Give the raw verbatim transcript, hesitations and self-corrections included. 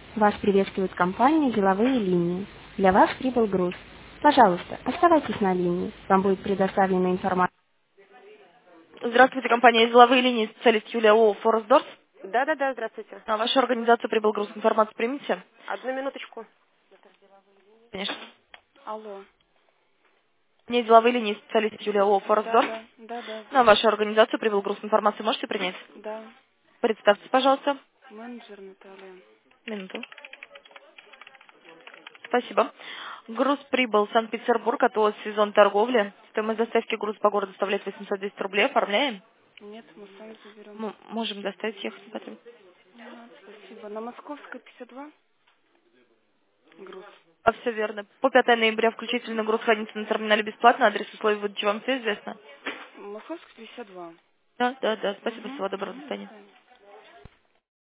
Вас приветствует компания «Деловые линии». Для вас прибыл груз. Пожалуйста, оставайтесь на линии. Вам будет предоставлена информация. Здравствуйте, компания «Деловые линии», специалист Юлия О. Форестдорс. Да, да, да, здравствуйте. На вашу организацию прибыл груз. Информацию примите? Одну минуточку. Конечно. Алло. Не «Деловые линии», специалист Юлия О. Да, Форестдорс. да, да, да, На знаю. вашу организацию прибыл груз. Информацию можете принять? Да. Представьте, пожалуйста. Менеджер Наталья. Минуту. Спасибо. Груз прибыл в Санкт-Петербург, от ООО «Сезон торговли». Стоимость доставки груза по городу составляет восемьсот десять рублей. Оформляем? Нет, мы сами заберем. М- можем доставить их. Смотрим. Ага, спасибо. На Московской пятьдесят два груз. А, все верно. По пятое ноября включительно груз хранится на терминале бесплатно. Адрес условий выдачи вам все известно? Московская пятьдесят два. Да, да, да. Спасибо, Угу, всего доброго, до угу, до свидания. свидания.